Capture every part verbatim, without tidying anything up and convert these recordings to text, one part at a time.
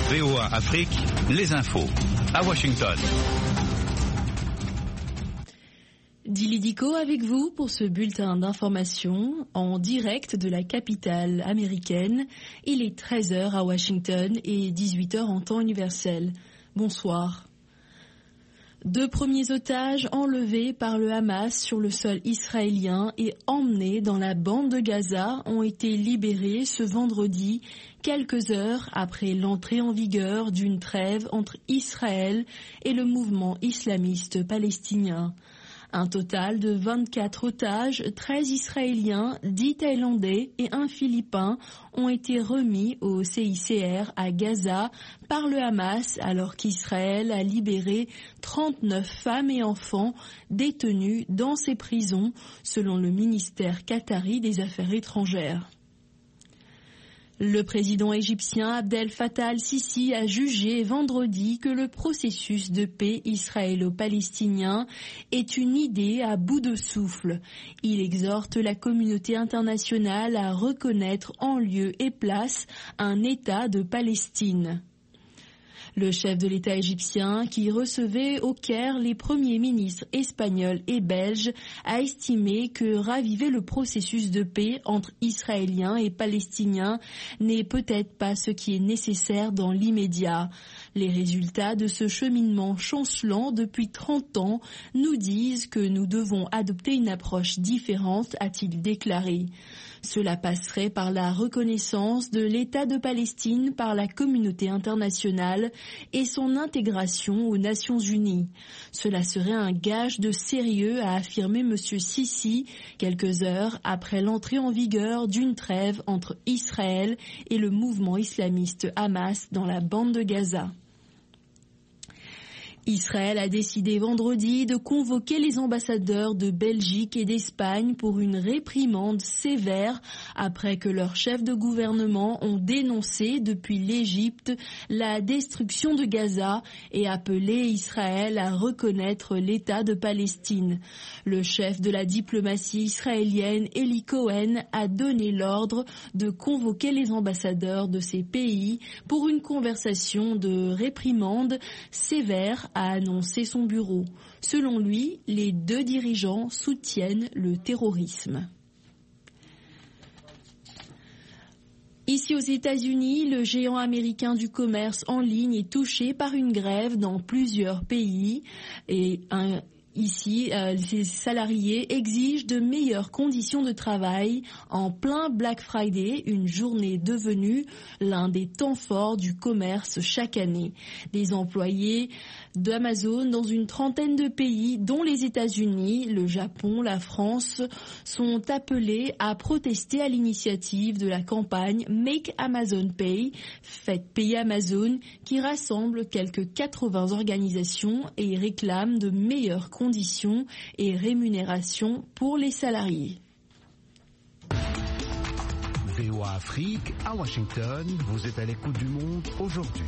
V O A Afrique, les infos. À Washington. Dili Diko avec vous pour ce bulletin d'information en direct de la capitale américaine. Il est treize heures à Washington et dix-huit heures en temps universel. Bonsoir. Deux premiers otages enlevés par le Hamas sur le sol israélien et emmenés dans la bande de Gaza ont été libérés ce vendredi, quelques heures après l'entrée en vigueur d'une trêve entre Israël et le mouvement islamiste palestinien. Un total de vingt-quatre otages, treize Israéliens, dix Thaïlandais et un Philippin ont été remis au C I C R à Gaza par le Hamas alors qu'Israël a libéré trente-neuf femmes et enfants détenus dans ses prisons selon le ministère qatari des Affaires étrangères. Le président égyptien Abdel Fattah al-Sisi a jugé vendredi que le processus de paix israélo-palestinien est une idée à bout de souffle. Il exhorte la communauté internationale à reconnaître en lieu et place un État de Palestine. Le chef de l'État égyptien, qui recevait au Caire les premiers ministres espagnols et belges, a estimé que raviver le processus de paix entre Israéliens et Palestiniens n'est peut-être pas ce qui est nécessaire dans l'immédiat. Les résultats de ce cheminement chancelant depuis trente ans nous disent que nous devons adopter une approche différente, a-t-il déclaré. Cela passerait par la reconnaissance de l'État de Palestine par la communauté internationale et son intégration aux Nations Unies. Cela serait un gage de sérieux, a affirmé M. Sisi quelques heures après l'entrée en vigueur d'une trêve entre Israël et le mouvement islamiste Hamas dans la bande de Gaza. Israël a décidé vendredi de convoquer les ambassadeurs de Belgique et d'Espagne pour une réprimande sévère après que leurs chefs de gouvernement ont dénoncé depuis l'Égypte la destruction de Gaza et appelé Israël à reconnaître l'État de Palestine. Le chef de la diplomatie israélienne, Eli Cohen, a donné l'ordre de convoquer les ambassadeurs de ces pays pour une conversation de réprimande sévère, a annoncé son bureau. Selon lui, les deux dirigeants soutiennent le terrorisme. Ici aux États-Unis, le géant américain du commerce en ligne est touché par une grève dans plusieurs pays et un Ici, euh, les salariés exigent de meilleures conditions de travail en plein Black Friday, une journée devenue l'un des temps forts du commerce chaque année. Des employés d'Amazon dans une trentaine de pays, dont les États-Unis, le Japon, la France, sont appelés à protester à l'initiative de la campagne Make Amazon Pay, Faites payer Amazon, qui rassemble quelques quatre-vingts organisations et réclame de meilleures conditions conditions et rémunération pour les salariés. V O A Afrique, à Washington, vous êtes à l'écoute du monde aujourd'hui.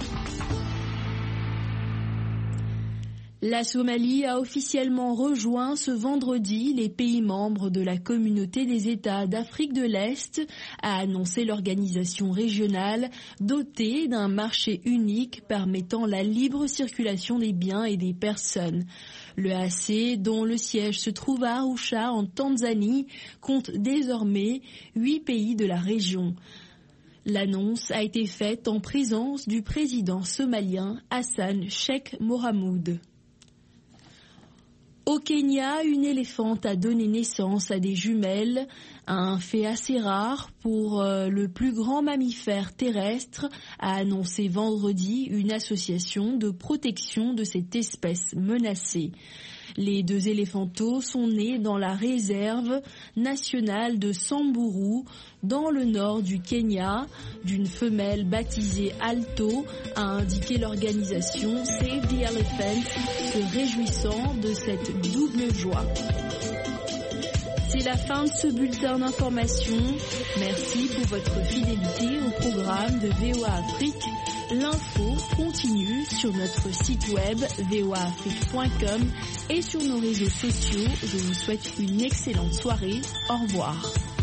La Somalie a officiellement rejoint ce vendredi les pays membres de la communauté des États d'Afrique de l'Est, a annoncé l'organisation régionale dotée d'un marché unique permettant la libre circulation des biens et des personnes. Le A C, dont le siège se trouve à Arusha en Tanzanie, compte désormais huit pays de la région. L'annonce a été faite en présence du président somalien Hassan Sheikh Mohamud. Au Kenya, une éléphante a donné naissance à des jumelles, un fait assez rare pour euh, le plus grand mammifère terrestre, a annoncé vendredi une association de protection de cette espèce menacée. Les deux éléphantos sont nés dans la réserve nationale de Samburu, dans le nord du Kenya, d'une femelle baptisée Alto, a indiqué l'organisation Save the Elephant, se réjouissant de cette double joie. C'est la fin de ce bulletin d'information. Merci pour votre fidélité au programme de V O A Afrique. L'info continue sur notre site web v o a afrique point com et sur nos réseaux sociaux. Je vous souhaite une excellente soirée. Au revoir.